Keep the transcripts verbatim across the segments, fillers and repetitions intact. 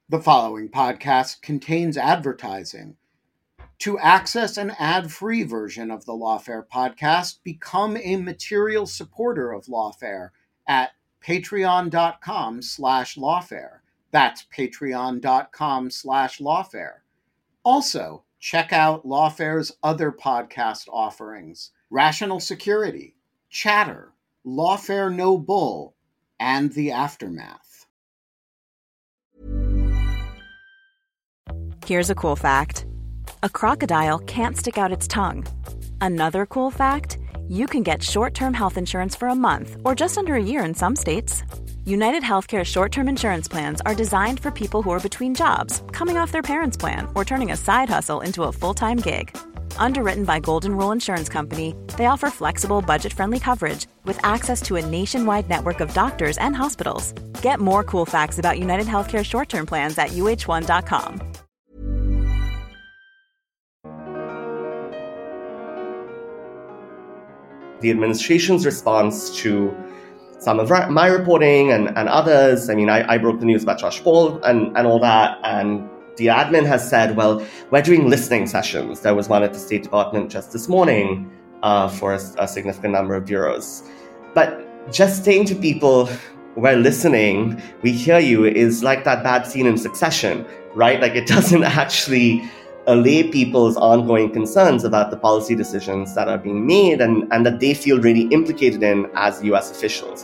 The following podcast contains advertising. To access an ad-free version of the Lawfare podcast, become a material supporter of Lawfare at patreon.com slash lawfare. That's patreon.com slash lawfare. Also, check out Lawfare's other podcast offerings: Rational Security, Chatter, Lawfare No Bull, and The Aftermath. Here's a cool fact. A crocodile can't stick out its tongue. Another cool fact, you can get short-term health insurance for a month or just under a year in some states. United Healthcare short-term insurance plans are designed for people who are between jobs, coming off their parents' plan, or turning a side hustle into a full-time gig. Underwritten by Golden Rule Insurance Company, they offer flexible, budget-friendly coverage with access to a nationwide network of doctors and hospitals. Get more cool facts about United Healthcare short-term plans at U H one dot com. The administration's response to some of my reporting and, and others, I mean, I, I broke the news about Josh Paul and, and all that, and the admin has said, well, we're doing listening sessions. There was one at the State Department just this morning uh, for a, a significant number of bureaus. But just saying to people, we're listening, we hear you, is like that bad scene in Succession, right? Like, it doesn't actually allay people's ongoing concerns about the policy decisions that are being made and, and that they feel really implicated in as U S officials.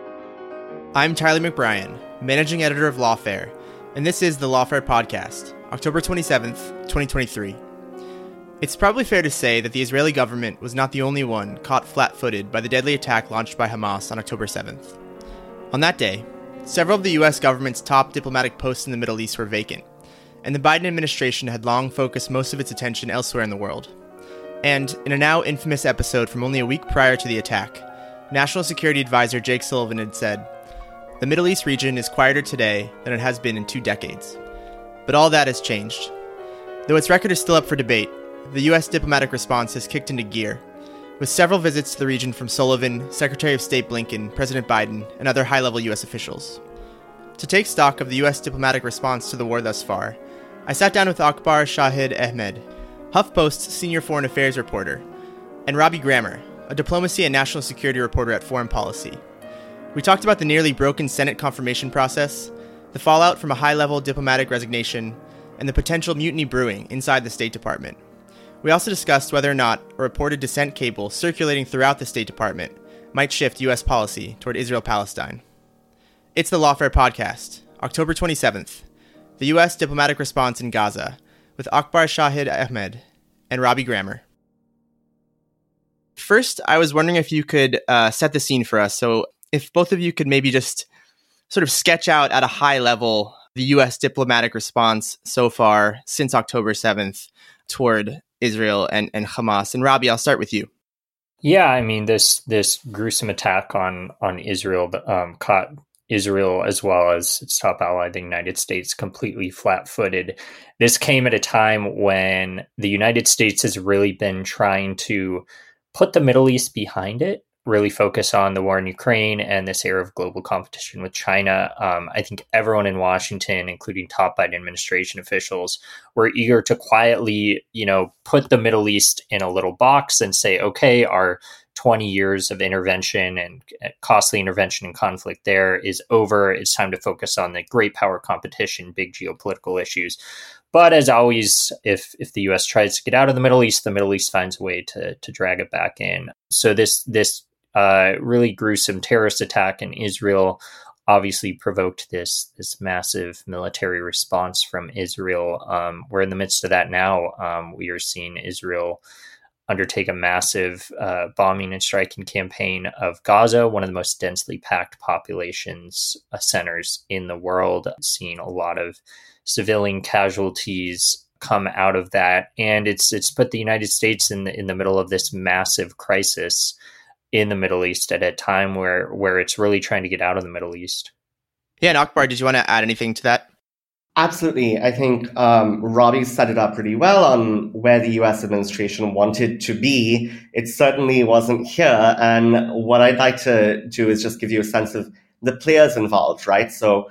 I'm Tyler McBrien, Managing Editor of Lawfare, and this is the Lawfare Podcast, October twenty-seventh, twenty twenty-three. It's probably fair to say that the Israeli government was not the only one caught flat-footed by the deadly attack launched by Hamas on October seventh. On that day, several of the U S government's top diplomatic posts in the Middle East were vacant, and the Biden administration had long focused most of its attention elsewhere in the world. And in a now infamous episode from only a week prior to the attack, National Security Advisor Jake Sullivan had said, "The Middle East region is quieter today than it has been in two decades." But all that has changed. Though its record is still up for debate, the U S diplomatic response has kicked into gear, with several visits to the region from Sullivan, Secretary of State Blinken, President Biden, and other high-level U S officials. To take stock of the U S diplomatic response to the war thus far, I sat down with Akbar Shahid Ahmed, HuffPost's senior foreign affairs reporter, and Robbie Grammer, a diplomacy and national security reporter at Foreign Policy. We talked about the nearly broken Senate confirmation process, the fallout from a high-level diplomatic resignation, and the potential mutiny brewing inside the State Department. We also discussed whether or not a reported dissent cable circulating throughout the State Department might shift U S policy toward Israel-Palestine. It's the Lawfare Podcast, October twenty-seventh, the U S diplomatic response in Gaza, with Akbar Shahid Ahmed and Robbie Grammer. First, I was wondering if you could uh, set the scene for us. So if both of you could maybe just sort of sketch out at a high level the U S diplomatic response so far since October seventh toward Israel and, and Hamas. And Robbie, I'll start with you. Yeah, I mean, this this gruesome attack on, on Israel um, caught Israel, as well as its top ally, the United States, completely flat-footed. This came at a time when the United States has really been trying to put the Middle East behind it, really focus on the war in Ukraine and this era of global competition with China. Um, I think everyone in Washington, including top Biden administration officials, were eager to quietly, you know, put the Middle East in a little box and say, okay, our twenty years of intervention and costly intervention and conflict there is over. It's time to focus on the great power competition, big geopolitical issues. But as always, if if the U S tries to get out of the Middle East, the Middle East finds a way to to drag it back in. So this this uh, really gruesome terrorist attack in Israel obviously provoked this this massive military response from Israel. Um, we're in the midst of that now. Um, we are seeing Israel undertake a massive uh, bombing and striking campaign of Gaza, one of the most densely packed populations uh, centers in the world, seeing a lot of civilian casualties come out of that. And it's it's put the United States in the, in the middle of this massive crisis in the Middle East at a time where, where it's really trying to get out of the Middle East. Yeah, and Akbar, did you want to add anything to that? Absolutely. I think um, Robbie set it up pretty well on where the U S administration wanted to be. It certainly wasn't here. And what I'd like to do is just give you a sense of the players involved, right? So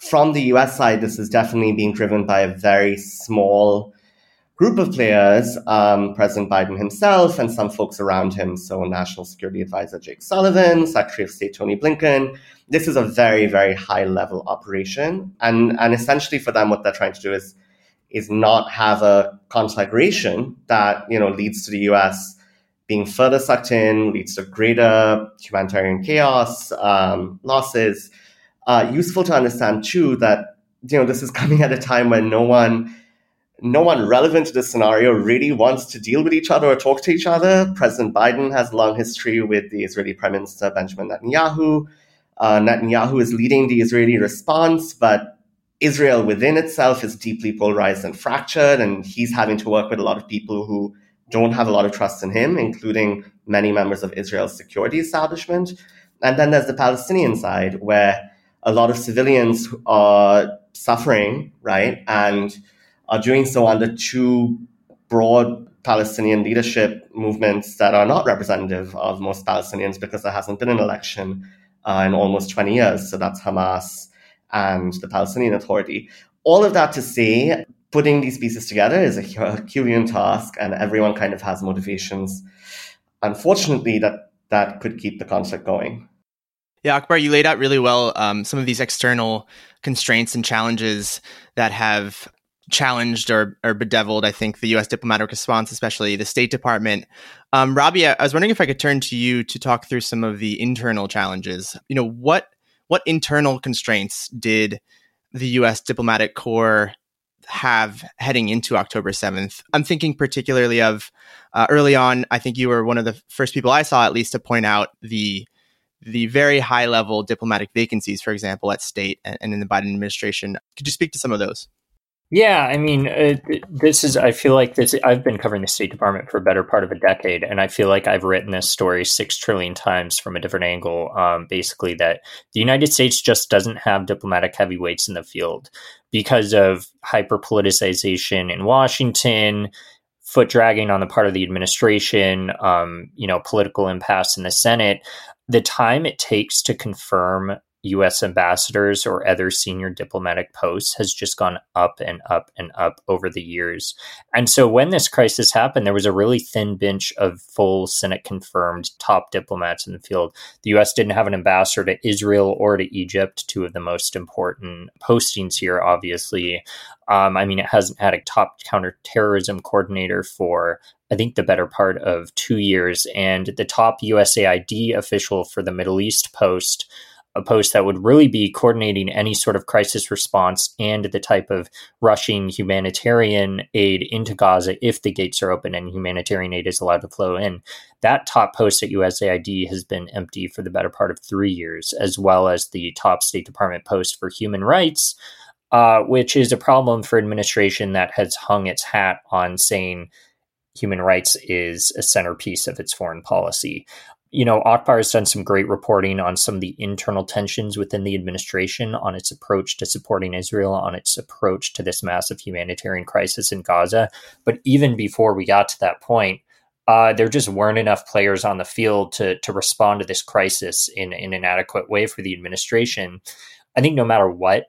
from the U S side, this is definitely being driven by a very small group of players, um, President Biden himself and some folks around him. So National Security Advisor Jake Sullivan, Secretary of State Tony Blinken. This is a very, very high level operation. And, and essentially for them, what they're trying to do is, is not have a conflagration that, you know, leads to the U S being further sucked in, leads to greater humanitarian chaos, um, losses. Uh, useful to understand too that, you know, this is coming at a time when no one, no one relevant to this scenario really wants to deal with each other or talk to each other. President Biden has a long history with the Israeli Prime Minister Benjamin Netanyahu. Uh, Netanyahu is leading the Israeli response, but Israel within itself is deeply polarized and fractured, and he's having to work with a lot of people who don't have a lot of trust in him, including many members of Israel's security establishment. And then there's the Palestinian side, where a lot of civilians are suffering, right, and are doing so under two broad Palestinian leadership movements that are not representative of most Palestinians because there hasn't been an election uh, in almost twenty years. So that's Hamas and the Palestinian Authority. All of that to say, putting these pieces together is a Herculean task, and everyone kind of has motivations, unfortunately, that, that could keep the conflict going. Yeah, Akbar, you laid out really well um, some of these external constraints and challenges that have challenged or, or bedeviled, I think, the U S diplomatic response, especially the State Department. Um, Robbie, I was wondering if I could turn to you to talk through some of the internal challenges. You know, what what internal constraints did the U S diplomatic corps have heading into October seventh? I'm thinking particularly of uh, early on, I think you were one of the first people I saw, at least, to point out the the very high level diplomatic vacancies, for example, at state and, and in the Biden administration. Could you speak to some of those? Yeah, I mean, uh, this is, I feel like this, I've been covering the State Department for a better part of a decade, and I feel like I've written this story six trillion times from a different angle, um, basically that the United States just doesn't have diplomatic heavyweights in the field because of hyper-politicization in Washington, foot dragging on the part of the administration, um, you know, political impasse in the Senate. The time it takes to confirm U S ambassadors or other senior diplomatic posts has just gone up and up and up over the years. And so when this crisis happened, there was a really thin bench of full Senate confirmed top diplomats in the field. The U S didn't have an ambassador to Israel or to Egypt, two of the most important postings here, obviously. Um, I mean, it hasn't had a top counterterrorism coordinator for, I think, the better part of two years. And the top U S A I D official for the Middle East post, a post that would really be coordinating any sort of crisis response and the type of rushing humanitarian aid into Gaza if the gates are open and humanitarian aid is allowed to flow in. That top post at U S A I D has been empty for the better part of three years, as well as the top State Department post for human rights, uh, which is a problem for administration that has hung its hat on saying human rights is a centerpiece of its foreign policy. You know, Akbar has done some great reporting on some of the internal tensions within the administration, on its approach to supporting Israel, on its approach to this massive humanitarian crisis in Gaza. But even before we got to that point, uh, there just weren't enough players on the field to to respond to this crisis in, in an adequate way for the administration. I think no matter what,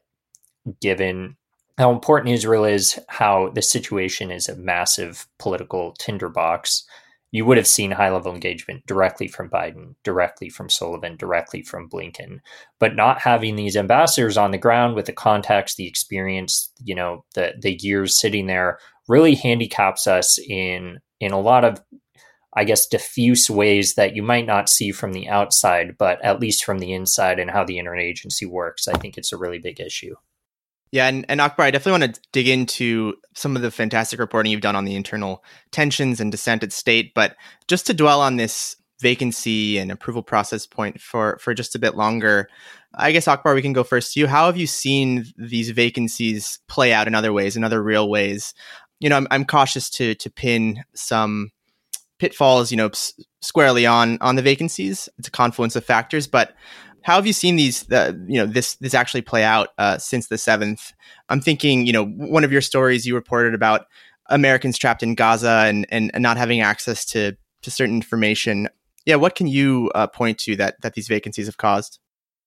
given how important Israel is, how the situation is a massive political tinderbox, you would have seen high-level engagement directly from Biden, directly from Sullivan, directly from Blinken. But not having these ambassadors on the ground with the context, the experience, you know, the the years sitting there really handicaps us in in a lot of, I guess, diffuse ways that you might not see from the outside, but at least from the inside and how the interagency works. I think it's a really big issue. Yeah, and, and Akbar, I definitely want to dig into some of the fantastic reporting you've done on the internal tensions and dissent at state. But just to dwell on this vacancy and approval process point for, for just a bit longer, I guess, Akbar, we can go first to you. How have you seen these vacancies play out in other ways, in other real ways? You know, I'm, I'm cautious to to pin some pitfalls, you know, s- squarely on on the vacancies. It's a confluence of factors, but how have you seen these, uh, you know, this this actually play out uh, since the seventh? I'm thinking, you know, one of your stories you reported about Americans trapped in Gaza and and, and not having access to to certain information. Yeah, what can you uh, point to that that these vacancies have caused?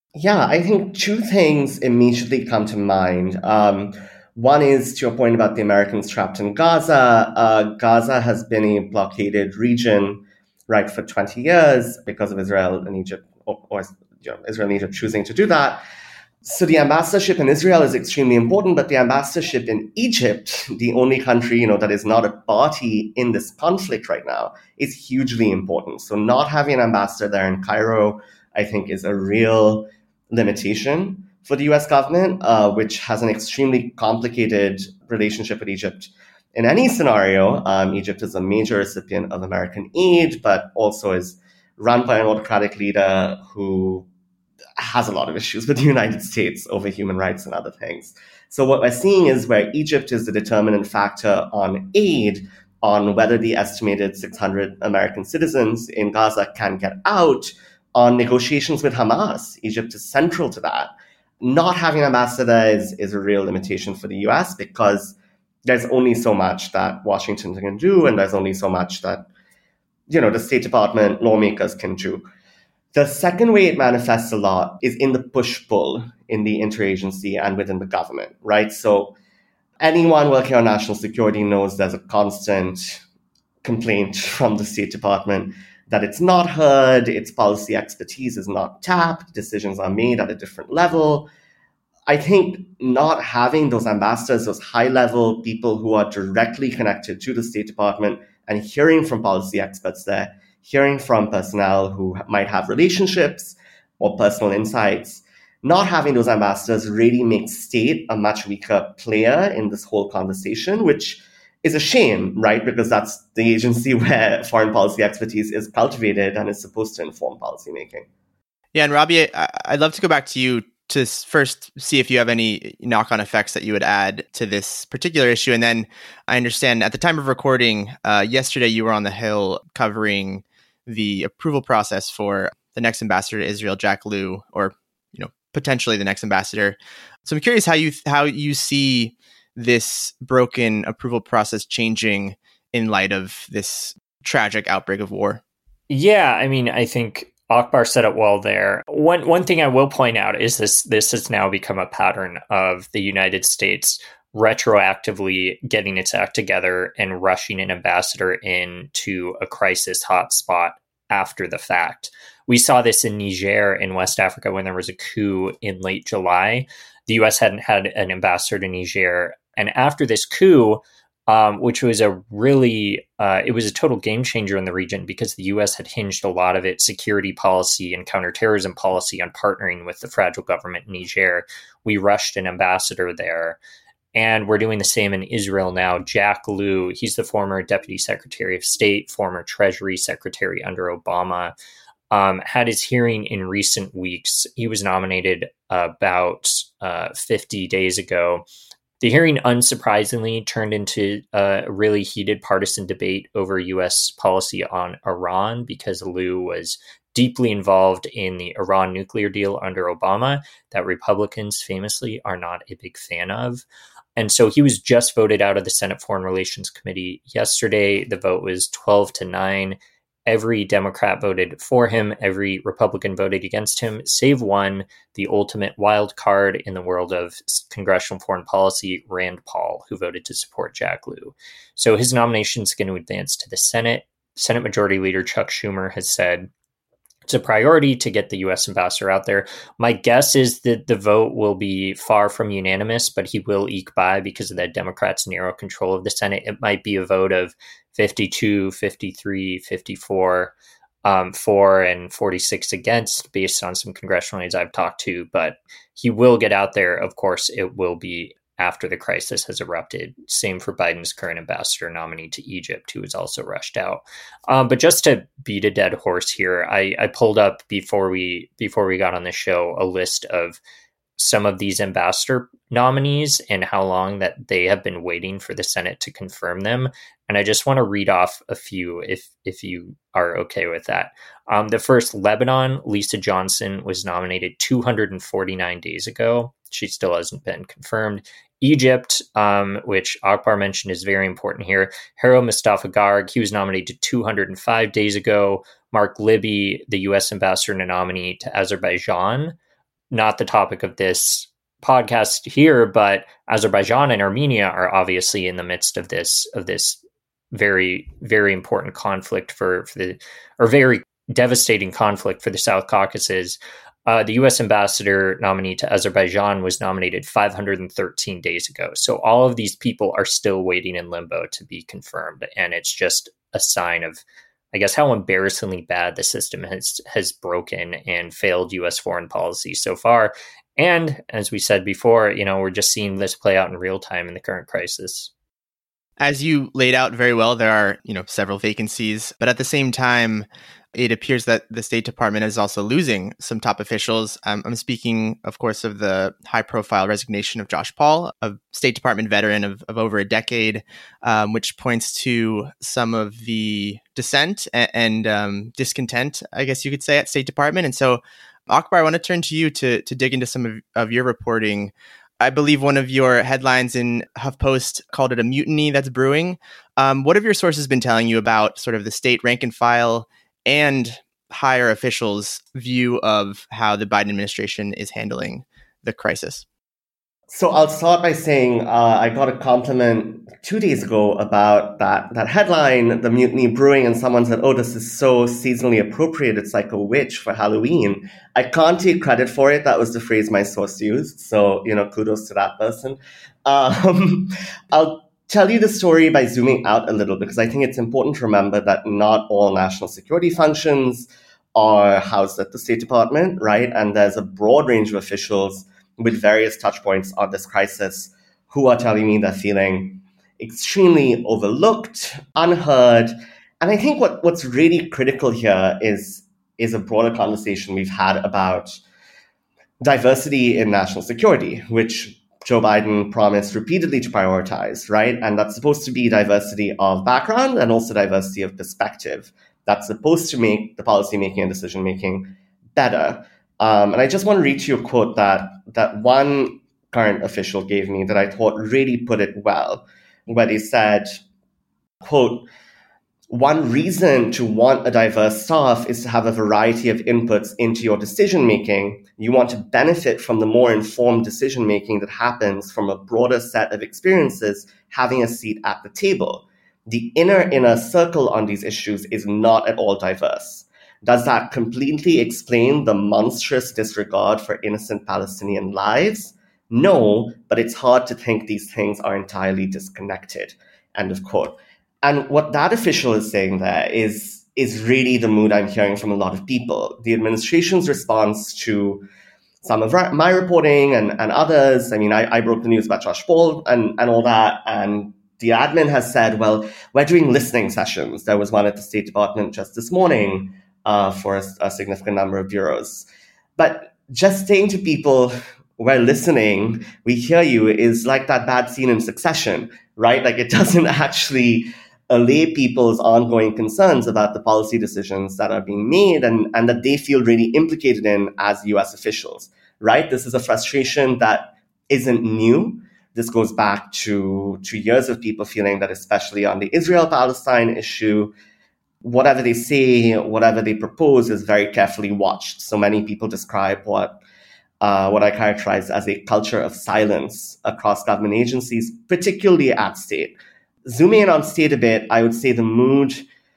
Yeah, I think two things immediately come to mind. Um, one is to your point about the Americans trapped in Gaza. Uh, Gaza has been a blockaded region, right, for twenty years because of Israel and Egypt, or, or you know, Israel and Egypt choosing to do that. So the ambassadorship in Israel is extremely important, but the ambassadorship in Egypt, the only country, you know, that is not a party in this conflict right now, is hugely important. So not having an ambassador there in Cairo, I think, is a real limitation for the U S government, uh, which has an extremely complicated relationship with Egypt. In any scenario, um, Egypt is a major recipient of American aid, but also is run by an autocratic leader who has a lot of issues with the United States over human rights and other things. So what we're seeing is where Egypt is the determinant factor on aid, on whether the estimated six hundred American citizens in Gaza can get out, on negotiations with Hamas. Egypt is central to that. Not having an ambassador is, is a real limitation for the U S because there's only so much that Washington can do, and there's only so much that, you know, the State Department lawmakers can do. The second way it manifests a lot is in the push-pull in the interagency and within the government, right? So anyone working on national security knows there's a constant complaint from the State Department that it's not heard, its policy expertise is not tapped, decisions are made at a different level. I think not having those ambassadors, those high-level people who are directly connected to the State Department and hearing from policy experts there, hearing from personnel who might have relationships or personal insights, not having those ambassadors really makes state a much weaker player in this whole conversation, which is a shame, right? Because that's the agency where foreign policy expertise is cultivated and is supposed to inform policymaking. Yeah, and Robbie, I'd love to go back to you to first see if you have any knock-on effects that you would add to this particular issue. And then I understand at the time of recording, uh, yesterday you were on the Hill covering the approval process for the next ambassador to Israel, Jack Lew, or you know potentially the next ambassador. So I'm curious how you how you see this broken approval process changing in light of this tragic outbreak of war. Yeah, I mean, I think Akbar said it well there. One one thing I will point out is this this has now become a pattern of the United States retroactively getting its act together and rushing an ambassador into a crisis hotspot after the fact. We saw this in Niger in West Africa when there was a coup in late July. The U S hadn't had an ambassador to Niger. And after this coup, um, which was a really, uh, it was a total game changer in the region because the U S had hinged a lot of its security policy and counterterrorism policy on partnering with the fragile government in Niger. We rushed an ambassador there. And we're doing the same in Israel now. Jack Lew, he's the former Deputy Secretary of State, former Treasury Secretary under Obama, um, had his hearing in recent weeks. He was nominated uh, about uh, fifty days ago. The hearing, unsurprisingly, turned into a really heated partisan debate over U S policy on Iran because Lew was deeply involved in the Iran nuclear deal under Obama that Republicans famously are not a big fan of. And so he was just voted out of the Senate Foreign Relations Committee yesterday. The vote was twelve to nine. Every Democrat voted for him. Every Republican voted against him, save one, the ultimate wild card in the world of congressional foreign policy, Rand Paul, who voted to support Jack Lew. So his nomination is going to advance to the Senate. Senate Majority Leader Chuck Schumer has said it's a priority to get the U S ambassador out there. My guess is that the vote will be far from unanimous, but he will eke by because of the Democrats' narrow control of the Senate. It might be a vote of fifty-two, fifty-three, fifty-four um, for and forty-six against based on some congressional aides I've talked to, but he will get out there. Of course, it will be after the crisis has erupted. Same for Biden's current ambassador nominee to Egypt, who was also rushed out. Um, but just to beat a dead horse here, I, I pulled up before we before we got on the show a list of some of these ambassador nominees and how long that they have been waiting for the Senate to confirm them. And I just want to read off a few if if you are okay with that. Um, the first, Lebanon, Lisa Johnson was nominated two hundred forty-nine days ago. She still hasn't been confirmed. Egypt, um, which Akbar mentioned is very important here. Hero Mustafa Garg, he was nominated two hundred five days ago. Mark Libby, the U S ambassador and nominee to Azerbaijan, not the topic of this podcast here, but Azerbaijan and Armenia are obviously in the midst of this of this very, very important conflict for, for the, or very devastating conflict for the South Caucasus. Uh, the U S ambassador nominee to Azerbaijan was nominated five hundred thirteen days ago. So all of these people are still waiting in limbo to be confirmed. And it's just a sign of, I guess, how embarrassingly bad the system has has broken and failed U S foreign policy so far. And as we said before, you know, we're just seeing this play out in real time in the current crisis. As you laid out very well, there are, you know, several vacancies, but at the same time, it appears that the State Department is also losing some top officials. Um, I'm speaking, of course, of the high-profile resignation of Josh Paul, a State Department veteran of, of over a decade, um, which points to some of the dissent and, and um, discontent, I guess you could say, at State Department. And so, Akbar, I want to turn to you to to dig into some of, of your reporting. I believe one of your headlines in HuffPost called it a mutiny that's brewing. Um, what have your sources been telling you about sort of the state rank and file and higher officials' view of how the Biden administration is handling the crisis? So I'll start by saying uh, I got a compliment two days ago about that that headline, the mutiny brewing, and someone said, oh, this is so seasonally appropriate. It's like a witch for Halloween. I can't take credit for it. That was the phrase my source used. So, you know, kudos to that person. Um, I'll tell you the story by zooming out a little, because I think it's important to remember that not all national security functions are housed at the State Department, right? And there's a broad range of officials with various touch points on this crisis who are telling me they're feeling extremely overlooked, unheard. And I think what, what's really critical here is, is a broader conversation we've had about diversity in national security, which Joe Biden promised repeatedly to prioritize, right? And that's supposed to be diversity of background and also diversity of perspective. That's supposed to make the policymaking and decision-making better. Um, and I just want to read you a quote that that one current official gave me that I thought really put it well, where they said, quote, one reason to want a diverse staff is to have a variety of inputs into your decision-making. You want to benefit from the more informed decision-making that happens from a broader set of experiences having a seat at the table. The inner inner circle on these issues is not at all diverse. Does that completely explain the monstrous disregard for innocent Palestinian lives? No, but it's hard to think these things are entirely disconnected. End of quote. And what that official is saying there is, is really the mood I'm hearing from a lot of people. The administration's response to some of my reporting and, and others, I mean, I, I broke the news about Josh Paul and, and all that, and the admin has said, well, we're doing listening sessions. There was one at the State Department just this morning uh, for a, a significant number of bureaus. But just saying to people, we're listening, we hear you, is like that bad scene in Succession, right? Like it doesn't actually allay people's ongoing concerns about the policy decisions that are being made and, and that they feel really implicated in as U S officials, right? This is a frustration that isn't new. This goes back to, to years of people feeling that, especially on the Israel-Palestine issue, whatever they say, whatever they propose is very carefully watched. So many people describe what uh, what I characterize as a culture of silence across government agencies, particularly at state. Zooming in on state a bit, I would say the mood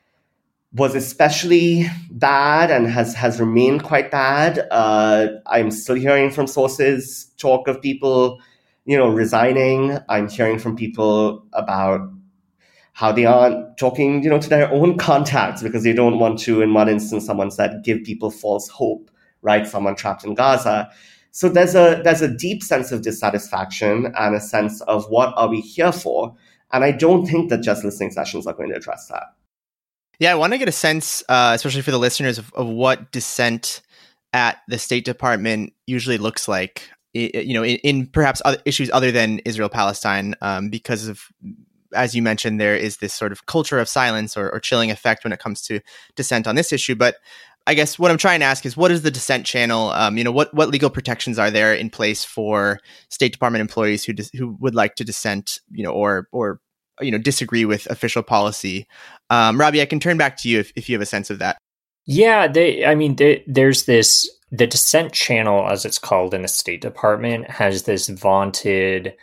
was especially bad and has, has remained quite bad. Uh, I'm still hearing from sources talk of people, you know, resigning. I'm hearing from people about how they aren't talking, you know, to their own contacts because they don't want to. In one instance, someone said, give people false hope, right? Someone trapped in Gaza. So there's a there's a deep sense of dissatisfaction and a sense of what are we here for? And I don't think that just listening sessions are going to address that. Yeah, I want to get a sense, uh, especially for the listeners, of, of what dissent at the State Department usually looks like, you know, in, in perhaps other issues other than Israel-Palestine, um, because of, as you mentioned, there is this sort of culture of silence or, or chilling effect when it comes to dissent on this issue. But I guess what I'm trying to ask is, what is the dissent channel? Um, you know, what what legal protections are there in place for State Department employees who dis- who would like to dissent, you know, or or you know disagree with official policy? Um, Robbie, I can turn back to you if, if you have a sense of that. Yeah, they. I mean, they, there's this the dissent channel, as it's called in the State Department, has this vaunted,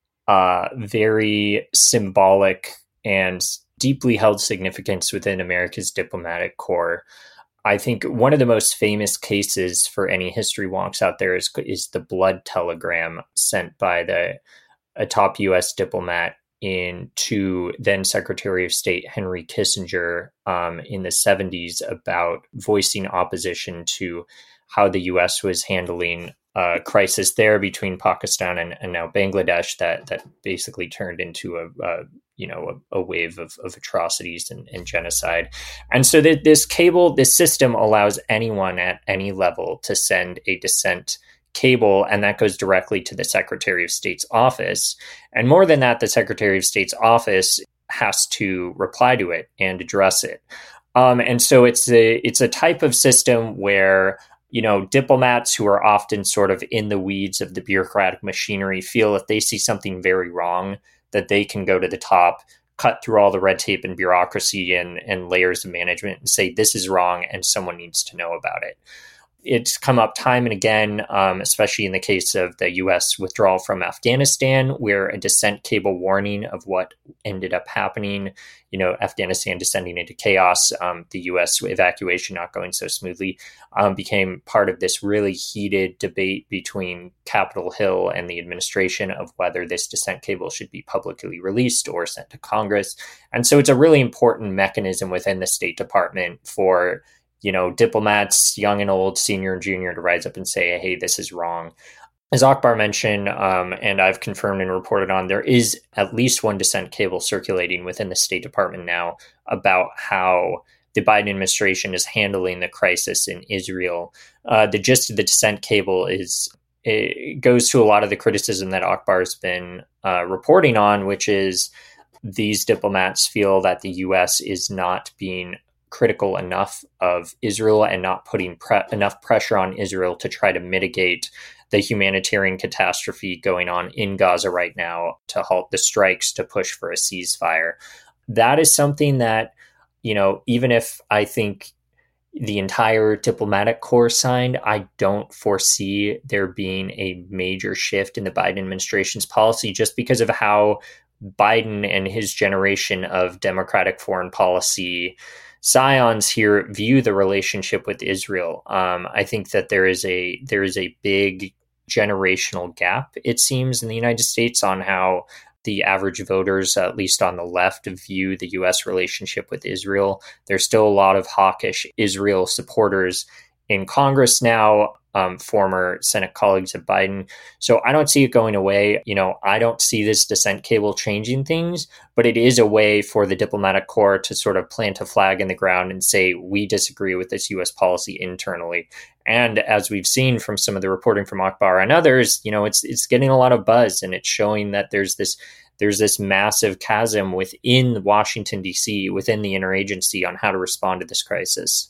uh, very symbolic and deeply held significance within America's diplomatic corps. I think one of the most famous cases for any history wonks out there is is the blood telegram sent by the a top U S diplomat in to then Secretary of State Henry Kissinger um, in the seventies about voicing opposition to how the U S was handling a crisis there between Pakistan and, and now Bangladesh that that basically turned into a, a you know a, a wave of, of atrocities and, and genocide. And so th- this cable, this system allows anyone at any level to send a dissent cable, and that goes directly to the Secretary of State's office. And more than that, the Secretary of State's office has to reply to it and address it. Um, and so it's a it's a type of system where, you know, diplomats who are often sort of in the weeds of the bureaucratic machinery feel if they see something very wrong, that they can go to the top, cut through all the red tape and bureaucracy and, and layers of management and say, this is wrong and someone needs to know about it. It's come up time and again, um, especially in the case of the U S withdrawal from Afghanistan, where a dissent cable warning of what ended up happening, you know, Afghanistan descending into chaos, um, the U S evacuation not going so smoothly, um, became part of this really heated debate between Capitol Hill and the administration of whether this dissent cable should be publicly released or sent to Congress. And so it's a really important mechanism within the State Department for, you know, diplomats, young and old, senior and junior, to rise up and say, hey, this is wrong. As Akbar mentioned, um, and I've confirmed and reported on, there is at least one dissent cable circulating within the State Department now about how the Biden administration is handling the crisis in Israel. Uh, the gist of the dissent cable is it goes to a lot of the criticism that Akbar has been uh, reporting on, which is these diplomats feel that the U S is not being critical enough of Israel and not putting pre- enough pressure on Israel to try to mitigate the humanitarian catastrophe going on in Gaza right now, to halt the strikes, to push for a ceasefire. That is something that, you know, even if I think the entire diplomatic corps signed, I don't foresee there being a major shift in the Biden administration's policy, just because of how Biden and his generation of democratic foreign policy scions here view the relationship with Israel. Um, I think that there is a there is a big generational gap, it seems, in the United States on how the average voters, at least on the left, view the U S relationship with Israel. There's still a lot of hawkish Israel supporters in Congress now, um, former Senate colleagues of Biden. So I don't see it going away. You know, I don't see this dissent cable changing things, but it is a way for the diplomatic corps to sort of plant a flag in the ground and say, we disagree with this U S policy internally. And as we've seen from some of the reporting from Akbar and others, you know, it's it's getting a lot of buzz, and it's showing that there's this there's this massive chasm within Washington, D C, within the interagency on how to respond to this crisis.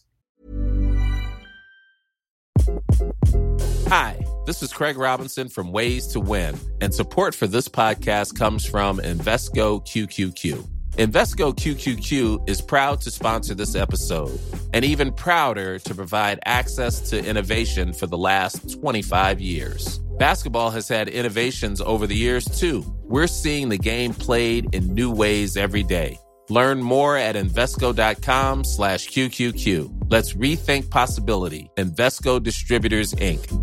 Hi, this is Craig Robinson from Ways to Win, and support for this podcast comes from Invesco Q Q Q. Invesco Q Q Q is proud to sponsor this episode, and even prouder to provide access to innovation for the last twenty-five years. Basketball has had innovations over the years, too. We're seeing the game played in new ways every day. Learn more at Invesco.com slash QQQ. Let's rethink possibility. Invesco Distributors, Incorporated.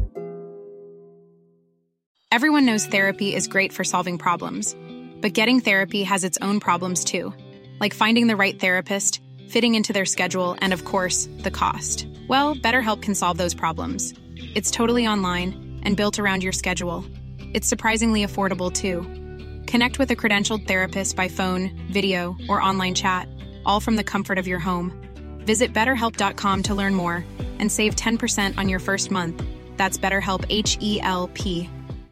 Everyone knows therapy is great for solving problems, but getting therapy has its own problems too, like finding the right therapist, fitting into their schedule, and of course, the cost. Well, BetterHelp can solve those problems. It's totally online and built around your schedule. It's surprisingly affordable too. Connect with a credentialed therapist by phone, video, or online chat, all from the comfort of your home. Visit better help dot com to learn more and save ten percent on your first month. That's BetterHelp, H E L P.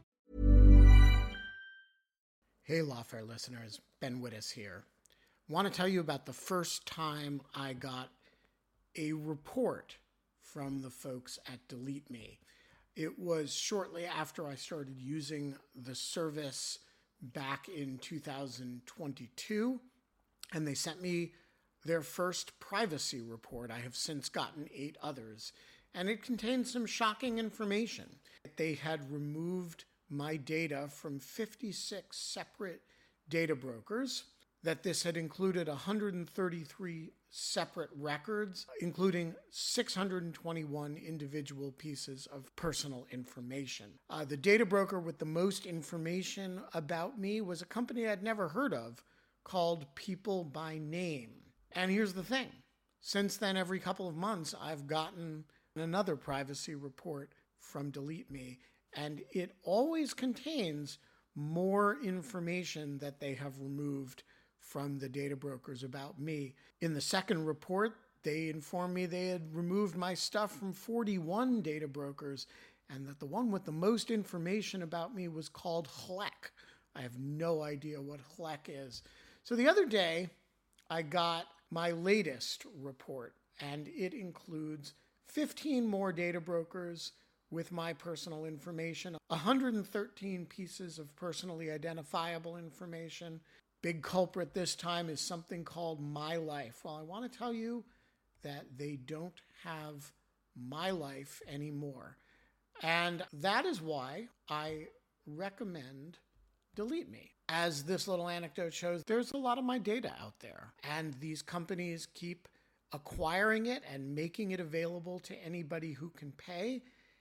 Hey, Lawfare listeners, Ben Wittes here. Want to tell you about the first time I got a report from the folks at Delete Me. It was shortly after I started using the service back in two thousand twenty-two, and they sent me their first privacy report. I have since gotten eight others, and it contained some shocking information. They had removed my data from fifty-six separate data brokers, that this had included one hundred thirty-three separate records, including six hundred twenty-one individual pieces of personal information. Uh, the data broker with the most information about me was a company I'd never heard of called People by Name. And here's the thing. Since then, every couple of months, I've gotten another privacy report from Delete Me, and it always contains more information that they have removed from the data brokers about me. In the second report, they informed me they had removed my stuff from forty-one data brokers, and that the one with the most information about me was called H L E C. I have no idea what H L E C is. So the other day, I got my latest report, and it includes fifteen more data brokers with my personal information, one hundred thirteen pieces of personally identifiable information. Big culprit this time is something called My Life. Well, I want to tell you that they don't have My Life anymore. And that is why I recommend Delete Me. As this little anecdote shows, there's a lot of my data out there, and these companies keep acquiring it and making it available to anybody who can pay.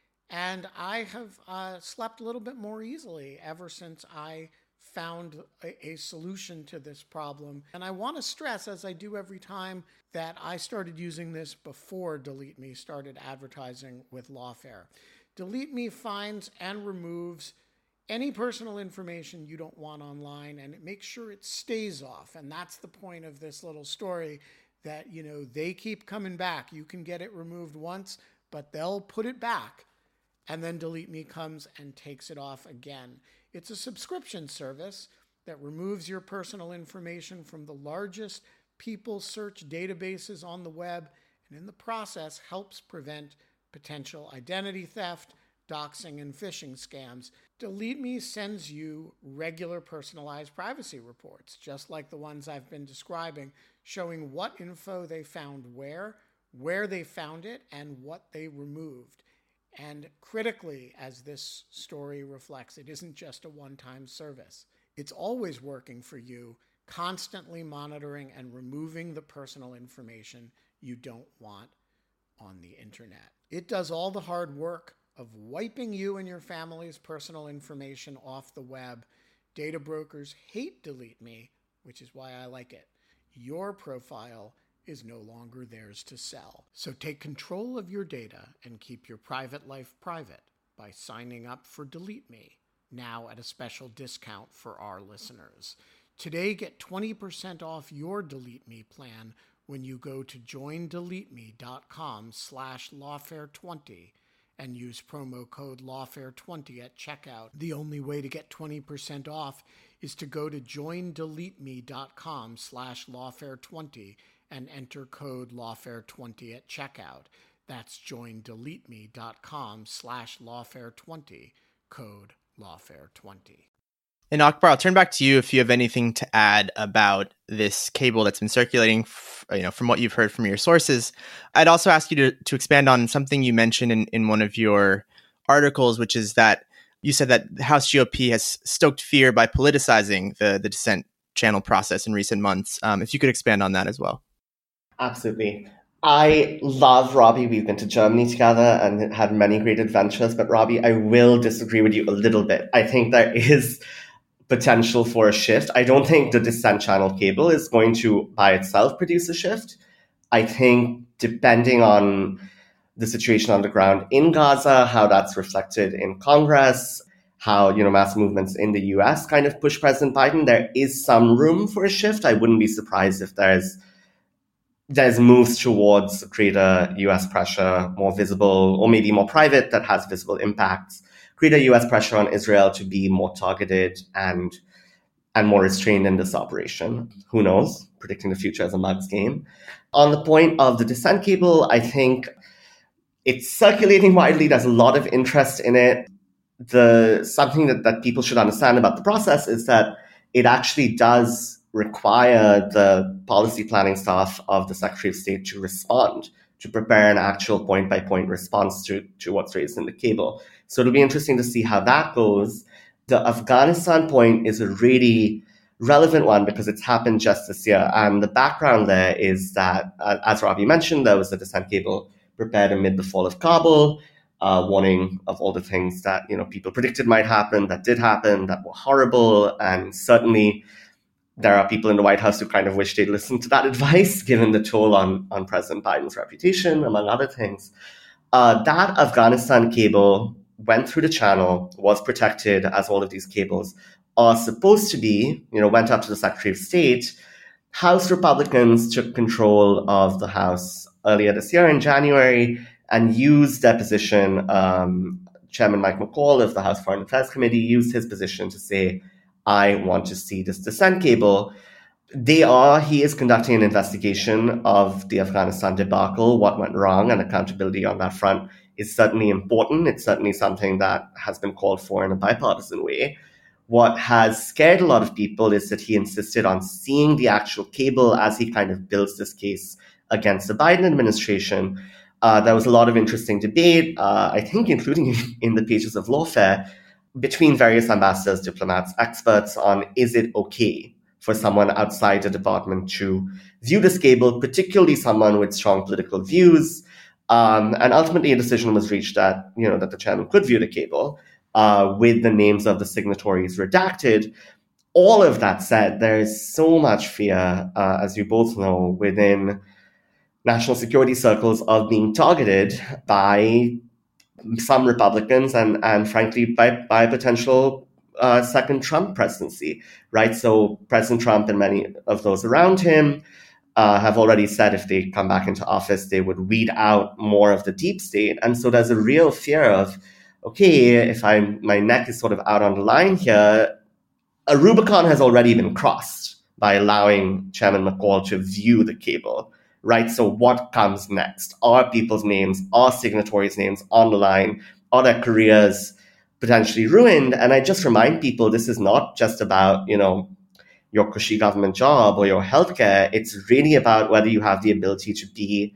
And I have uh, slept a little bit more easily ever since I found a, a solution to this problem. And I want to stress, as I do every time, that I started using this before Delete Me started advertising with Lawfare. Delete Me finds and removes any personal information you don't want online, and it makes sure it stays off. And that's the point of this little story, that, you know, they keep coming back. You can get it removed once, but they'll put it back, and then Delete Me comes and takes it off again. It's a subscription service that removes your personal information from the largest people search databases on the web, and in the process helps prevent potential identity theft, doxing, and phishing scams. Delete Me sends you regular personalized privacy reports, just like the ones I've been describing, showing what info they found where, where they found it, and what they removed. And critically, as this story reflects, it isn't just a one-time service. It's always working for you, constantly monitoring and removing the personal information you don't want on the internet. It does all the hard work of wiping you and your family's personal information off the web. Data brokers hate Delete Me, which is why I like it. Your profile is no longer theirs to sell. So take control of your data and keep your private life private by signing up for Delete Me, now at a special discount for our listeners. Today, get twenty percent off your Delete Me plan when you go to joindeleteme.com slash lawfare20 and use promo code lawfare twenty at checkout. The only way to get twenty percent off is to go to joindeleteme.com slash lawfare20 and enter code lawfare twenty at checkout. That's joindeleteme.com slash lawfare20, code lawfare twenty. And Akbar, I'll turn back to you if you have anything to add about this cable that's been circulating, f- you know, from what you've heard from your sources. I'd also ask you to, to expand on something you mentioned in, in one of your articles, which is that you said that the House G O P has stoked fear by politicizing the, the dissent channel process in recent months. Um, if you could expand on that as well. Absolutely. I love Robbie. We've been to Germany together and had many great adventures. But Robbie, I will disagree with you a little bit. I think there is potential for a shift. I don't think the dissent channel cable is going to by itself produce a shift. I think depending on the situation on the ground in Gaza, how that's reflected in Congress, how, you know, mass movements in the U S kind of push President Biden, there is some room for a shift. I wouldn't be surprised if there's there's moves towards greater U S pressure, more visible or maybe more private, that has visible impacts, greater U S pressure on Israel to be more targeted and and more restrained in this operation. Who knows? Predicting the future is a mug's game. On the point of the dissent cable, I think it's circulating widely. There's a lot of interest in it. The something that, that people should understand about the process is that it actually does require the policy planning staff of the Secretary of State to respond, to prepare an actual point-by-point response to, to what's raised in the cable. So it'll be interesting to see how that goes. The Afghanistan point is a really relevant one because it's happened just this year. And the background there is that, uh, as Robbie mentioned, there was a dissent cable prepared amid the fall of Kabul, uh, warning of all the things that, you know, people predicted might happen, that did happen, that were horrible. And certainly there are people in the White House who kind of wish they'd listened to that advice, given the toll on, on President Biden's reputation, among other things. Uh, that Afghanistan cable went through the channel, was protected, as all of these cables are supposed to be, you know, went up to the Secretary of State. House Republicans took control of the House earlier this year in January and used their position. Um, Chairman Mike McCaul of the House Foreign Affairs Committee used his position to say, I want to see this dissent cable. They are, he is conducting an investigation of the Afghanistan debacle, what went wrong, and accountability on that front is certainly important. It's certainly something that has been called for in a bipartisan way. What has scared a lot of people is that he insisted on seeing the actual cable as he kind of builds this case against the Biden administration. Uh, there was a lot of interesting debate, uh, I think, including in the pages of Lawfare, between various ambassadors, diplomats, experts on is it okay for someone outside the department to view this cable, particularly someone with strong political views. Um, and ultimately, a decision was reached that, you know, that the chairman could view the cable. Uh, with the names of the signatories redacted. All of that said, there is so much fear, uh, as you both know, within national security circles of being targeted by some Republicans and, and frankly, by, by a potential uh, second Trump presidency, right? So President Trump and many of those around him uh, have already said if they come back into office, they would weed out more of the deep state. And so there's a real fear of, okay, if I'm, my neck is sort of out on the line here, a Rubicon has already been crossed by allowing Chairman McCaul to view the cable, right? So what comes next? Are people's names, are signatories' names on the line? Are their careers potentially ruined? And I just remind people, this is not just about, you know, your cushy government job or your healthcare. It's really about whether you have the ability to be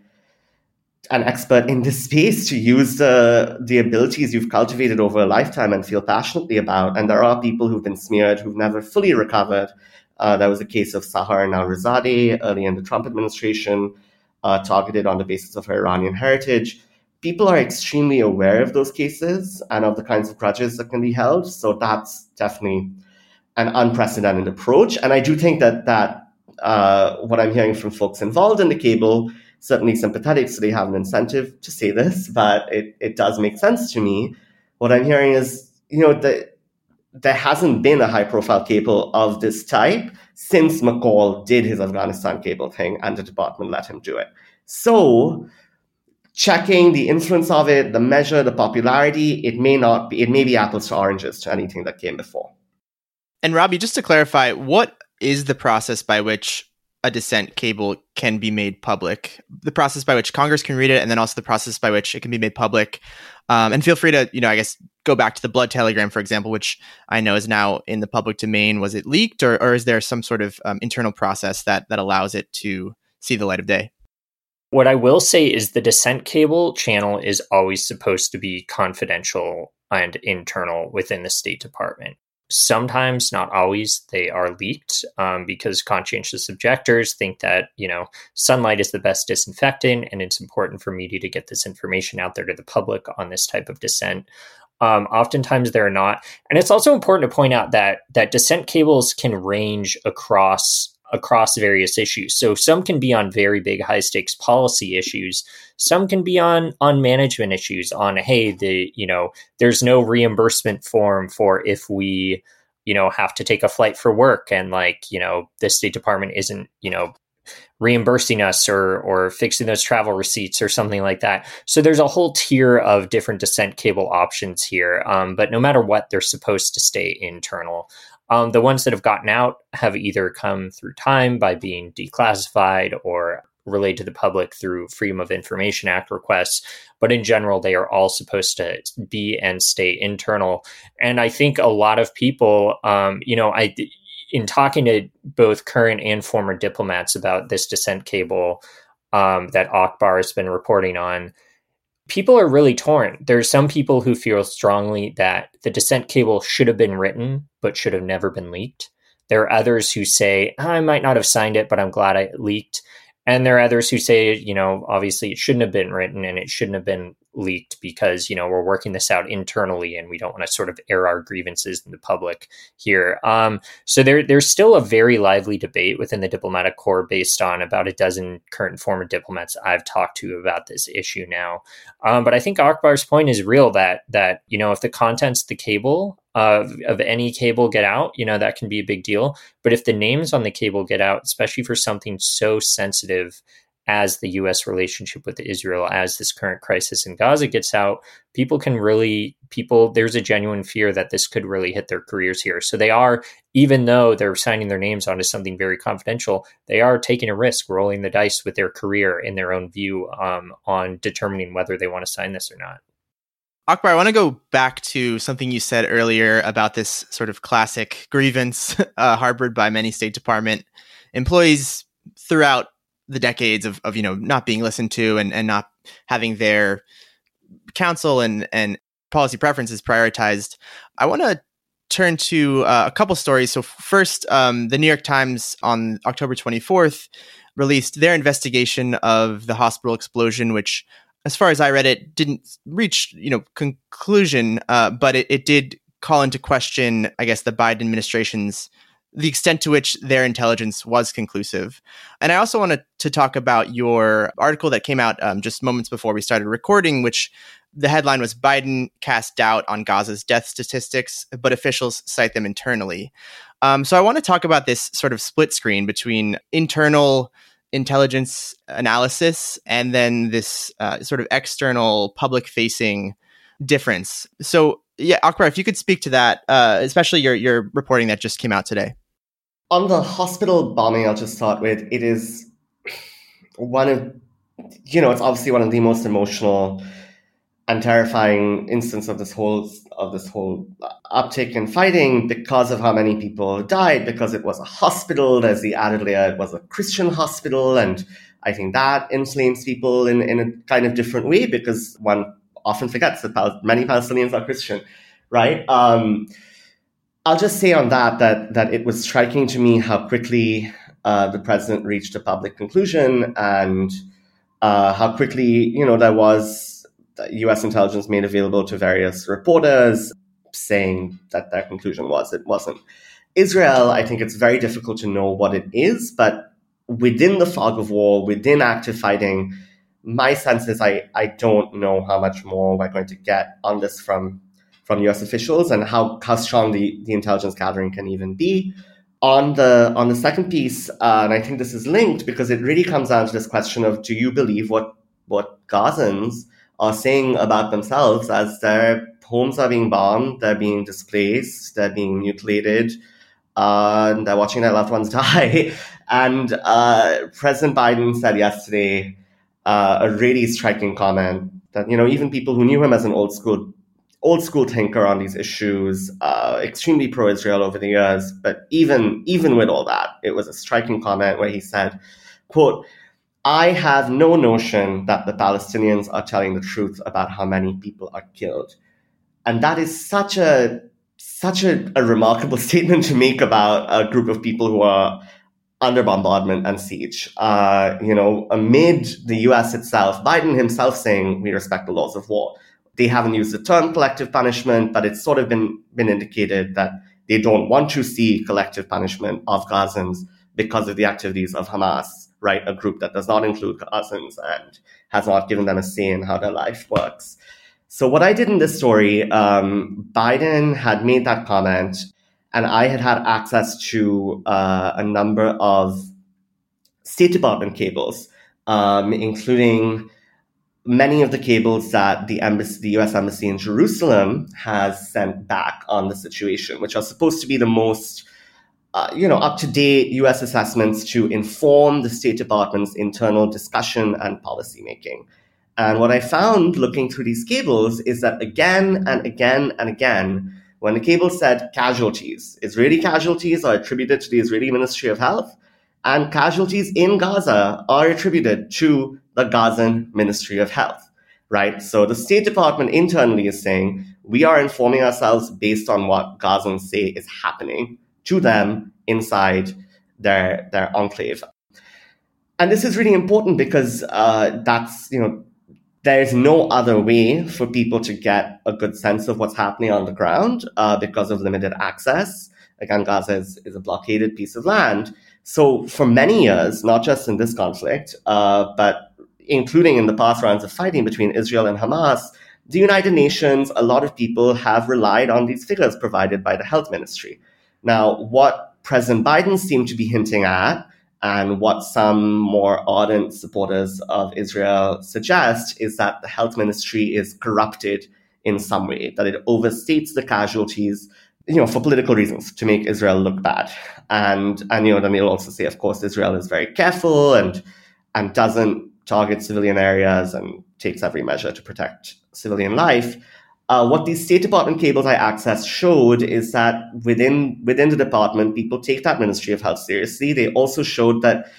an expert in this space, to use the the abilities you've cultivated over a lifetime and feel passionately about. And there are people who've been smeared who've never fully recovered. Uh, there was a case of Sahar Nowruzadeh early in the Trump administration, uh, targeted on the basis of her Iranian heritage. People are extremely aware of those cases and of the kinds of grudges that can be held. So that's definitely an unprecedented approach. And I do think that that uh, what I'm hearing from folks involved in the cable, certainly sympathetic, so they have an incentive to say this, but it, it does make sense to me. What I'm hearing is, you know, that there hasn't been a high-profile cable of this type since McCaul did his Afghanistan cable thing and the department let him do it. So checking the influence of it, the measure, the popularity, it may not be, it may be apples to oranges to anything that came before. And Robbie, just to clarify, what is the process by which a dissent cable can be made public, the process by which Congress can read it, and then also the process by which it can be made public? Um, and feel free to, you know, I guess, go back to the blood telegram, for example, which I know is now in the public domain. Was it leaked, or, or is there some sort of um, internal process that that allows it to see the light of day? What I will say is the dissent cable channel is always supposed to be confidential and internal within the State Department. Sometimes, not always, they are leaked um, because conscientious objectors think that, you know, sunlight is the best disinfectant, and it's important for media to get this information out there to the public on this type of dissent. Um, oftentimes they're not. And it's also important to point out that that dissent cables can range across across various issues. So some can be on very big, high stakes policy issues. Some can be on on management issues, on, hey, the, you know, there's no reimbursement form for if we, you know, have to take a flight for work, and, like, you know, the State Department isn't, you know, reimbursing us or or fixing those travel receipts or something like that. So there's a whole tier of different dissent cable options here. Um, but no matter what, they're supposed to stay internal. Um, the ones that have gotten out have either come through time by being declassified or relayed to the public through Freedom of Information Act requests. But in general, they are all supposed to be and stay internal. And I think a lot of people, um, you know, I in talking to both current and former diplomats about this dissent cable um, that Akbar has been reporting on, people are really torn. There are some people who feel strongly that the dissent cable should have been written, but should have never been leaked. There are others who say, I might not have signed it, but I'm glad I leaked. And there are others who say, you know, obviously it shouldn't have been written and it shouldn't have been leaked because, you know, we're working this out internally and we don't want to sort of air our grievances in the public here. Um, so there, there's still a very lively debate within the diplomatic corps based on about a dozen current and former diplomats I've talked to about this issue now. Um, but I think Akbar's point is real that, that, you know, if the contents of the cable of, of any cable get out, you know, that can be a big deal. But if the names on the cable get out, especially for something so sensitive as the U S relationship with Israel, as this current crisis in Gaza gets out, people can really, people, there's a genuine fear that this could really hit their careers here. So they are, even though they're signing their names onto something very confidential, they are taking a risk, rolling the dice with their career in their own view um, on determining whether they want to sign this or not. Akbar, I want to go back to something you said earlier about this sort of classic grievance uh, harbored by many State Department employees throughout the decades of, of, you know, not being listened to and, and not having their counsel and, and policy preferences prioritized. I want to turn to uh, a couple stories. So first, um, the New York Times on October twenty-fourth released their investigation of the hospital explosion, which, as far as I read it, didn't reach, you know, conclusion, uh, but it, it did call into question, I guess, the Biden administration's the extent to which their intelligence was conclusive. And I also wanted to talk about your article that came out um, just moments before we started recording, which the headline was Biden cast doubt on Gaza's death statistics, but officials cite them internally. Um, so I want to talk about this sort of split screen between internal intelligence analysis and then this uh, sort of external public-facing difference. So yeah, Akbar, if you could speak to that, uh, especially your your reporting that just came out today. On the hospital bombing, I'll just start with, it is one of, you know, it's obviously one of the most emotional and terrifying instance of this whole of this whole uptick in fighting because of how many people died, because it was a hospital. There's the added layer, it was a Christian hospital, and I think that inflames people in, in a kind of different way because one often forgets that Pal- many Palestinians are Christian, right? Um, I'll just say on that that that it was striking to me how quickly uh, the president reached a public conclusion and uh, how quickly, you know, there was U S intelligence made available to various reporters saying that their conclusion was it wasn't Israel. I think it's very difficult to know what it is, but within the fog of war, within active fighting, my sense is I, I don't know how much more we're going to get on this from from U S officials and how, how strong the, the intelligence gathering can even be. On the on the second piece, uh, and I think this is linked because it really comes down to this question of, do you believe what what Gazans are saying about themselves as their homes are being bombed, they're being displaced, they're being mutilated, uh, and they're watching their loved ones die. And uh, President Biden said yesterday uh, a really striking comment that, you know, even people who knew him as an old school old school thinker on these issues, uh, extremely pro-Israel over the years, but even even with all that, it was a striking comment where he said, quote, "I have no notion that the Palestinians are telling the truth about how many people are killed." And that is such a such a, a remarkable statement to make about a group of people who are under bombardment and siege. Uh, you know, amid the U S itself, Biden himself saying we respect the laws of war. They haven't used the term collective punishment, but it's sort of been, been indicated that they don't want to see collective punishment of Gazans because of the activities of Hamas, right? A group that does not include Gazans and has not given them a say in how their life works. So what I did in this story, um, Biden had made that comment, and I had had access to uh, a number of State Department cables, um, including many of the cables that the embassy, the U S Embassy in Jerusalem has sent back on the situation, which are supposed to be the most, uh, you know, up-to-date U S assessments to inform the State Department's internal discussion and policymaking. And what I found looking through these cables is that again and again and again, when the cable said casualties, Israeli casualties are attributed to the Israeli Ministry of Health, and casualties in Gaza are attributed to the Gazan Ministry of Health, right? So the State Department internally is saying, we are informing ourselves based on what Gazans say is happening to them inside their, their enclave. And this is really important because uh, that's, you know, there's no other way for people to get a good sense of what's happening on the ground uh, because of limited access. Again, Gaza is, is a blockaded piece of land. So for many years, not just in this conflict, uh, but including in the past rounds of fighting between Israel and Hamas, the United Nations, a lot of people have relied on these figures provided by the health ministry. Now, what President Biden seemed to be hinting at, and what some more ardent supporters of Israel suggest, is that the health ministry is corrupted in some way, that it overstates the casualties, you know, for political reasons, to make Israel look bad. And, and you know, then they'll also say, of course, Israel is very careful and and doesn't target civilian areas and takes every measure to protect civilian life. Uh, what these State Department cables I accessed showed is that within within the department, people take that Ministry of Health seriously. They also showed that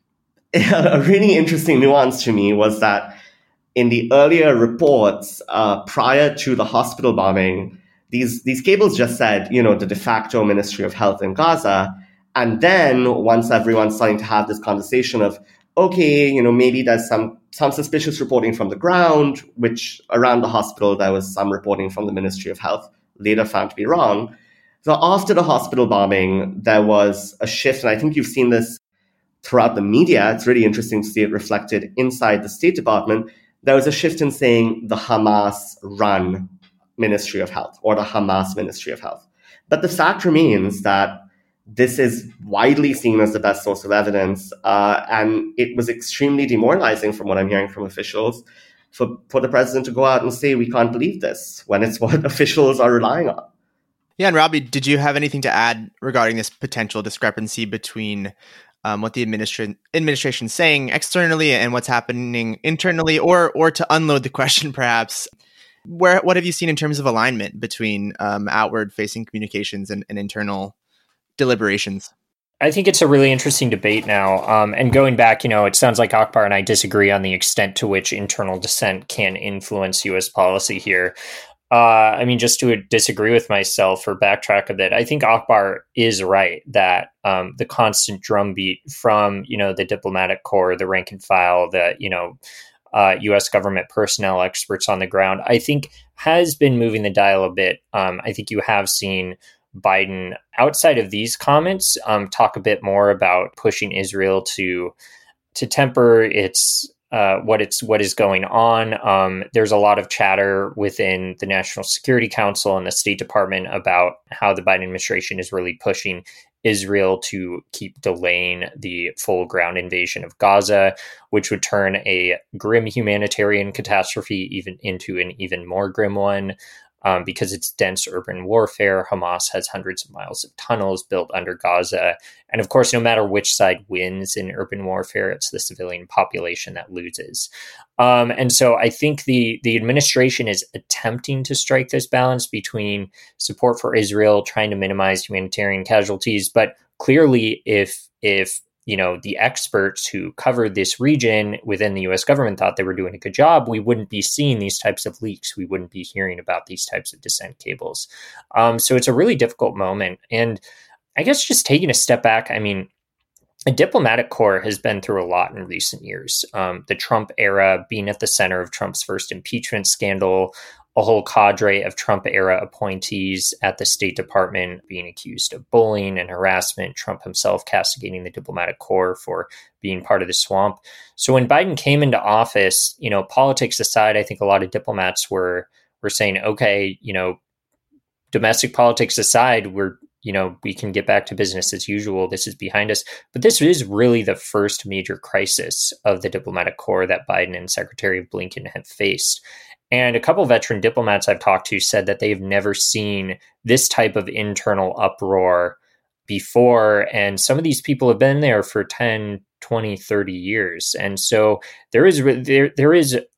a really interesting nuance to me was that in the earlier reports uh, prior to the hospital bombing, these these cables just said, you know, the de facto Ministry of Health in Gaza. And then once everyone's starting to have this conversation of, okay, you know, maybe there's some some suspicious reporting from the ground, which around the hospital, there was some reporting from the Ministry of Health, later found to be wrong. So after the hospital bombing, there was a shift, and I think you've seen this throughout the media. It's really interesting to see it reflected inside the State Department. There was a shift in saying the Hamas-run Ministry of Health or the Hamas Ministry of Health. But the fact remains that this is widely seen as the best source of evidence, uh, and it was extremely demoralizing from what I'm hearing from officials for, for the president to go out and say, we can't believe this, when it's what officials are relying on. Yeah, and Robbie, did you have anything to add regarding this potential discrepancy between um, what the administra- administration is saying externally and what's happening internally, or or to unload the question perhaps, where what have you seen in terms of alignment between um, outward-facing communications and, and internal deliberations? I think it's a really interesting debate now. Um, and going back, you know, it sounds like Akbar and I disagree on the extent to which internal dissent can influence U S policy here. Uh, I mean, just to disagree with myself or backtrack a bit, I think Akbar is right that um, the constant drumbeat from, you know, the diplomatic corps, the rank and file, the, you know, uh, U S government personnel, experts on the ground, I think has been moving the dial a bit. Um, I think you have seen Biden, outside of these comments, um, talk a bit more about pushing Israel to to temper its uh, what it's what is going on. Um, there's a lot of chatter within the National Security Council and the State Department about how the Biden administration is really pushing Israel to keep delaying the full ground invasion of Gaza, which would turn a grim humanitarian catastrophe even into an even more grim one. Um, because it's dense urban warfare. Hamas has hundreds of miles of tunnels built under Gaza. And of course, no matter which side wins in urban warfare, it's the civilian population that loses. Um, and so I think the, the administration is attempting to strike this balance between support for Israel, trying to minimize humanitarian casualties. But clearly, if if you know, the experts who covered this region within the U S government thought they were doing a good job, we wouldn't be seeing these types of leaks. We wouldn't be hearing about these types of dissent cables. Um, so it's a really difficult moment. And I guess just taking a step back, I mean, a diplomatic corps has been through a lot in recent years. Um, the Trump era being at the center of Trump's first impeachment scandal, a whole cadre of Trump-era appointees at the State Department being accused of bullying and harassment, Trump himself castigating the diplomatic corps for being part of the swamp. So when Biden came into office, you know, politics aside, I think a lot of diplomats were were saying, okay, you know, domestic politics aside, we're, you know, we can get back to business as usual. This is behind us. But this is really the first major crisis of the diplomatic corps that Biden and Secretary Blinken have faced. And a couple of veteran diplomats I've talked to said that they've never seen this type of internal uproar before. And some of these people have been there for ten, twenty, thirty years. And so there is there there is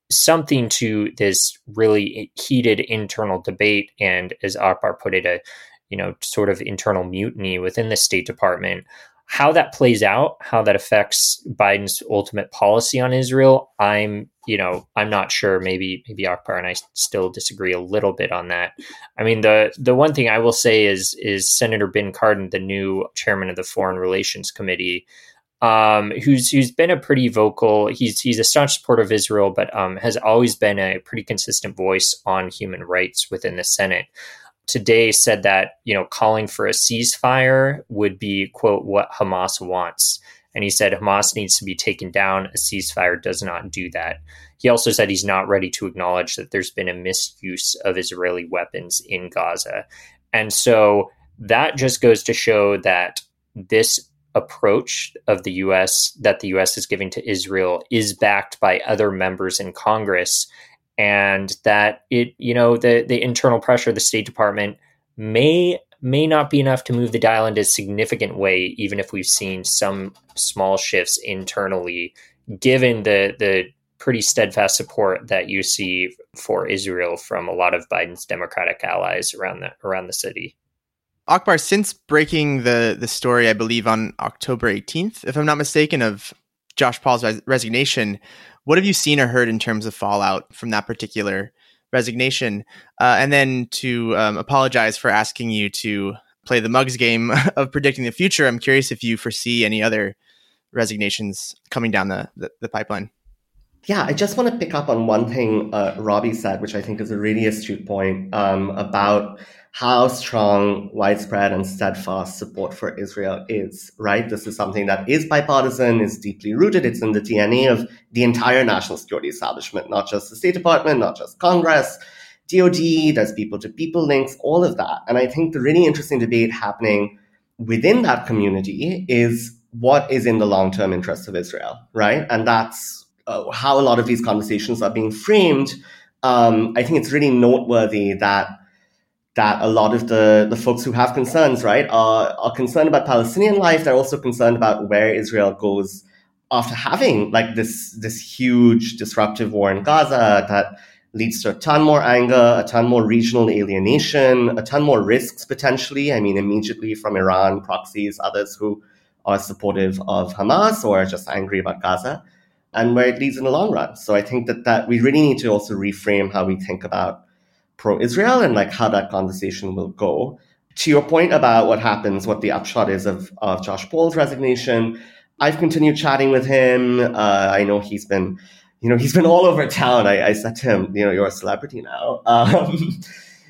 something to this really heated internal debate, and as Akbar put it, a you know sort of internal mutiny within the State Department. How that plays out, how that affects Biden's ultimate policy on Israel, I'm, you know, I'm not sure. Maybe, maybe Akbar and I still disagree a little bit on that. I mean, the the one thing I will say is is Senator Ben Cardin, the new chairman of the Foreign Relations Committee, um, who's who's been a pretty vocal. He's he's a staunch supporter of Israel, but um, has always been a pretty consistent voice on human rights within the Senate. Today said that, you know, calling for a ceasefire would be, quote, what Hamas wants. And he said Hamas needs to be taken down. A ceasefire does not do that. He also said he's not ready to acknowledge that there's been a misuse of Israeli weapons in Gaza. And so that just goes to show that this approach of the U S, that the U S is giving to Israel, is backed by other members in Congress. And that it, you know, the, the internal pressure of the State Department may may not be enough to move the dial in a significant way, even if we've seen some small shifts internally, given the the pretty steadfast support that you see for Israel from a lot of Biden's Democratic allies around the around the city. Akbar, since breaking the the story, I believe on October eighteenth, if I'm not mistaken, of Josh Paul's res- resignation, what have you seen or heard in terms of fallout from that particular resignation? Uh, and then to um, apologize for asking you to play the mugs game of predicting the future, I'm curious if you foresee any other resignations coming down the, the, the pipeline. Yeah, I just want to pick up on one thing uh, Robbie said, which I think is a really astute point um, about how strong, widespread, and steadfast support for Israel is, right? This is something that is bipartisan, is deeply rooted. It's in the D N A of the entire national security establishment, not just the State Department, not just Congress, D O D, there's people-to-people links, all of that. And I think the really interesting debate happening within that community is what is in the long-term interest of Israel, right? And that's uh, how a lot of these conversations are being framed. Um, I think it's really noteworthy that that a lot of the, the folks who have concerns, right, are, are concerned about Palestinian life. They're also concerned about where Israel goes after having like this, this huge disruptive war in Gaza that leads to a ton more anger, a ton more regional alienation, a ton more risks potentially. I mean, immediately from Iran, proxies, others who are supportive of Hamas or are just angry about Gaza, and where it leads in the long run. So I think that, that we really need to also reframe how we think about pro-Israel and like how that conversation will go. To your point about what happens, what the upshot is of, of Josh Paul's resignation, I've continued chatting with him. Uh, I know he's been, you know, he's been all over town. I, I said to him, you know, you're a celebrity now. Um,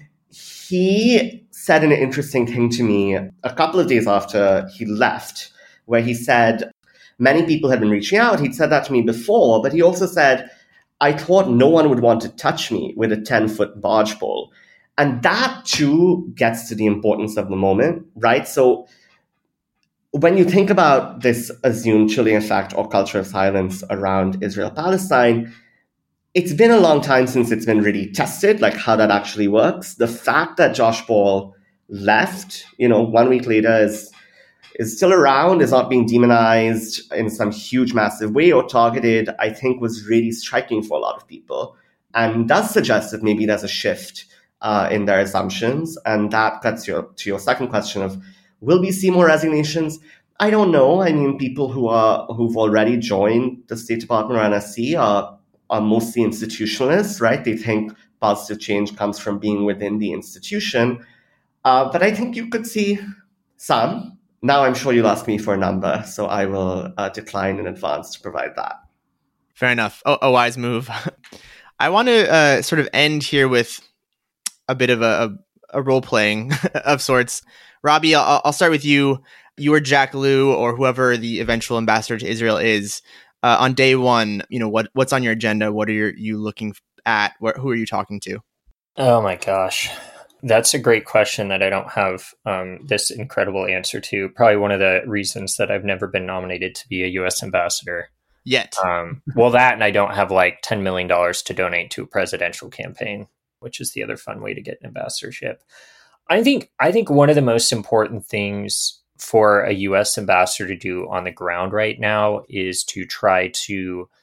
he said an interesting thing to me a couple of days after he left, where he said many people had been reaching out. He'd said that to me before, but he also said, I thought no one would want to touch me with a ten-foot barge pole. And that, too, gets to the importance of the moment, right? So when you think about this assumed chilling effect or culture of silence around Israel-Palestine, it's been a long time since it's been really tested, like how that actually works. The fact that Josh Paul left, you know, one week later is is still around, is not being demonized in some huge, massive way or targeted, I think was really striking for a lot of people and does suggest that maybe there's a shift uh, in their assumptions. And that gets your, to your second question of, will we see more resignations? I don't know. I mean, people who are, who've already joined the State Department or N S C are, are mostly institutionalists, right? They think positive change comes from being within the institution. Uh, but I think you could see some. Now I'm sure you'll ask me for a number, so I will uh, decline in advance to provide that. Fair enough. Oh, a wise move. I want to uh, sort of end here with a bit of a, a, a role playing of sorts. Robbie, I'll, I'll start with you. You or Jack Lew or whoever the eventual ambassador to Israel is uh, on day one. You know what what's on your agenda? What are your, you looking at? What, who are you talking to? Oh my gosh. That's a great question that I don't have um, this incredible answer to. Probably one of the reasons that I've never been nominated to be a U S ambassador. Yet. Um, well, that and I don't have like ten million dollars to donate to a presidential campaign, which is the other fun way to get an ambassadorship. I think I think one of the most important things for a U S ambassador to do on the ground right now is to try to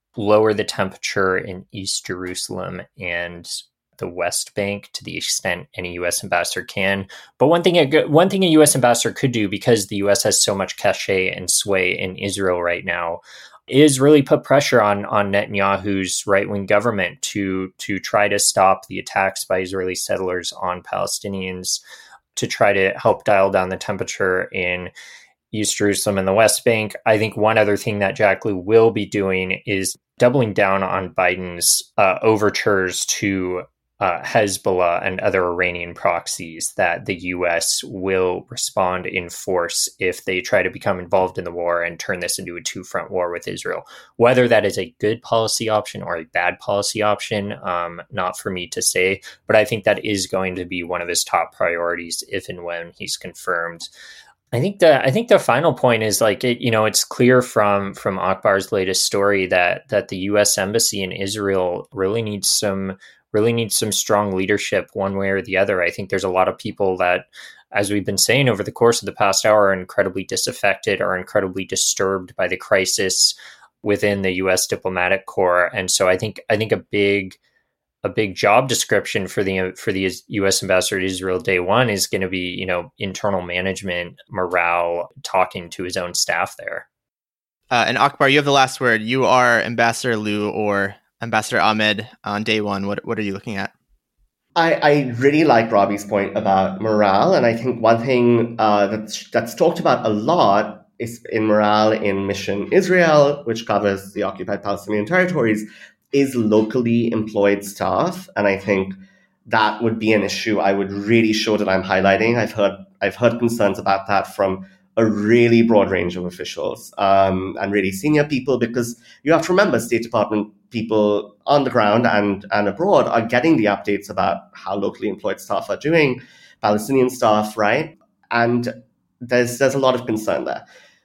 lower the temperature in East Jerusalem and the West Bank to the extent any U S ambassador can. But one thing, a, one thing a U S ambassador could do, because the U S has so much cachet and sway in Israel right now, is really put pressure on on Netanyahu's right-wing government to to try to stop the attacks by Israeli settlers on Palestinians, to try to help dial down the temperature in East Jerusalem and the West Bank. I think one other thing that Jack Lew will be doing is doubling down on Biden's uh, overtures to uh, Hezbollah and other Iranian proxies that the U S will respond in force if they try to become involved in the war and turn this into a two-front war with Israel. Whether that is a good policy option or a bad policy option, um, not for me to say, but I think that is going to be one of his top priorities if and when he's confirmed. I think the I think the final point is like it, you know, it's clear from from Akbar's latest story that that the U S embassy in Israel really needs some really needs some strong leadership one way or the other. I think there's a lot of people that, as we've been saying over the course of the past hour, are incredibly disaffected, are incredibly disturbed by the crisis within the U S diplomatic corps. And so I think I think a big a big job description for the for the U S ambassador to Israel day one is going to be, you know, internal management, morale, talking to his own staff there. Uh, and Akbar, you have the last word. You are Ambassador Lew or Ambassador Ahmed on day one. What what are you looking at? I, I really like Robbie's point about morale, and I think one thing uh, that's that's talked about a lot is in morale in Mission Israel, which covers the occupied Palestinian territories, is locally employed staff, and I think that would be an issue I would really show that I'm highlighting. I've heard I've heard concerns about that from a really broad range of officials um, and really senior people, because you have to remember State Department people on the ground and, and abroad are getting the updates about how locally employed staff are doing, Palestinian staff, right? And there's there's a lot of concern there.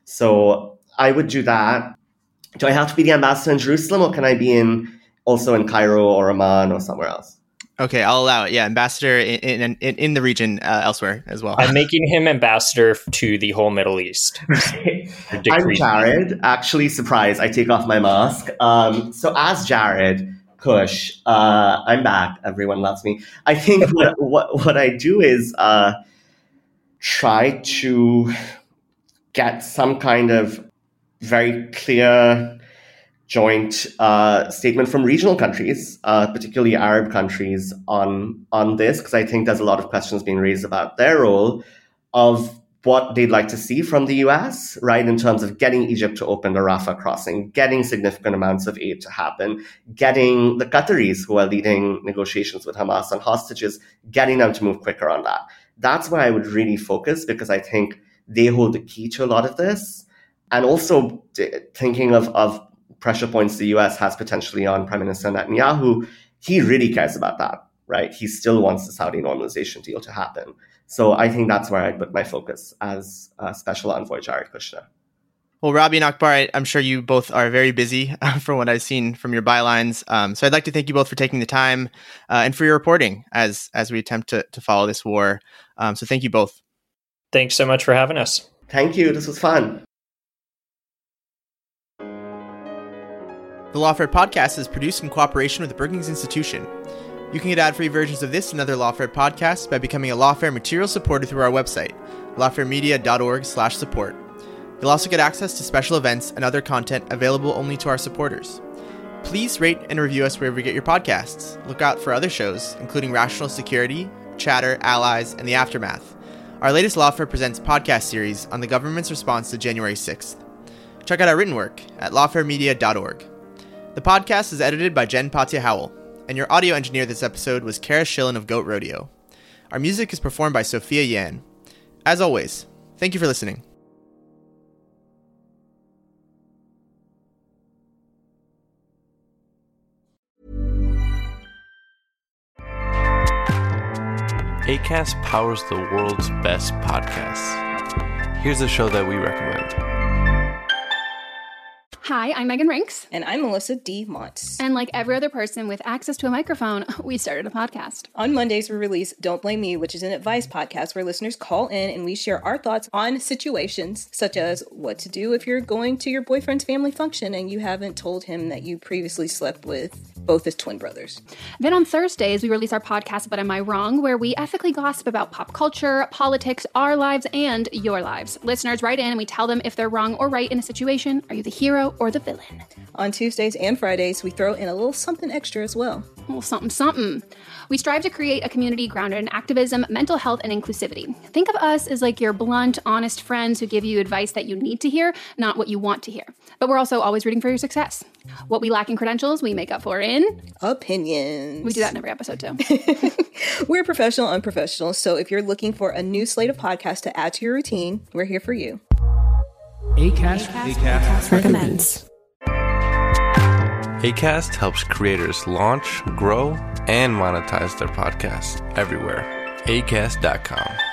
So I would do that. Do I have to be the ambassador in Jerusalem, or can I be in also in Cairo or Amman or somewhere else? Okay, I'll allow it. Yeah, ambassador in in, in, in the region uh, elsewhere as well. I'm making him ambassador to the whole Middle East. I'm Jared. Actually, surprise, I take off my mask. Um, so as Jared Kush, uh, I'm back. Everyone loves me. I think what, what, what I do is uh, try to get some kind of very clear joint uh, statement from regional countries, uh, particularly Arab countries, on on this, because I think there's a lot of questions being raised about their role, of what they'd like to see from the U S, right, in terms of getting Egypt to open the Rafah crossing, getting significant amounts of aid to happen, getting the Qataris, who are leading negotiations with Hamas on hostages, getting them to move quicker on that. That's where I would really focus, because I think they hold the key to a lot of this. And also thinking of, of pressure points the U S has potentially on Prime Minister Netanyahu, he really cares about that, right? He still wants the Saudi normalization deal to happen. So I think that's where I'd put my focus as uh, Special Envoy Jared Kushner. Well, Robbie and Akbar, I'm sure you both are very busy uh, from what I've seen from your bylines. Um, so I'd like to thank you both for taking the time uh, and for your reporting as as we attempt to, to follow this war. Um, so thank you both. Thanks so much for having us. Thank you. This was fun. The Lawfare Podcast is produced in cooperation with the Brookings Institution. You can get ad-free versions of this and other Lawfare podcasts by becoming a Lawfare material supporter through our website, lawfaremedia.org slash support. You'll also get access to special events and other content available only to our supporters. Please rate and review us wherever you get your podcasts. Look out for other shows, including Rational Security, Chatter, Allies, and The Aftermath. Our latest Lawfare Presents podcast series on the government's response to January sixth. Check out our written work at lawfaremedia dot org. The podcast is edited by Jen Patya Howell, and your audio engineer this episode was Kara Schillen of Goat Rodeo. Our music is performed by Sophia Yan. As always, thank you for listening. Acast powers the world's best podcasts. Here's a show that we recommend. Hi, I'm Megan Rinks. And I'm Melissa D. Montz. And like every other person with access to a microphone, we started a podcast. On Mondays, we release Don't Blame Me, which is an advice podcast where listeners call in and we share our thoughts on situations such as what to do if you're going to your boyfriend's family function and you haven't told him that you previously slept with both his twin brothers. Then on Thursdays, we release our podcast, But Am I Wrong?, where we ethically gossip about pop culture, politics, our lives, and your lives. Listeners write in and we tell them if they're wrong or right in a situation. Are you the hero or the villain? On Tuesdays and Fridays, we throw in a little something extra as well. A little something, something. We strive to create a community grounded in activism, mental health, and inclusivity. Think of us as like your blunt, honest friends who give you advice that you need to hear, not what you want to hear. But we're also always rooting for your success. What we lack in credentials, we make up for in... opinions. We do that in every episode, too. We're professional unprofessionals, so if you're looking for a new slate of podcasts to add to your routine, we're here for you. Acast, Acast, Acast recommends. Acast helps creators launch, grow, and monetize their podcasts everywhere. Acast dot com.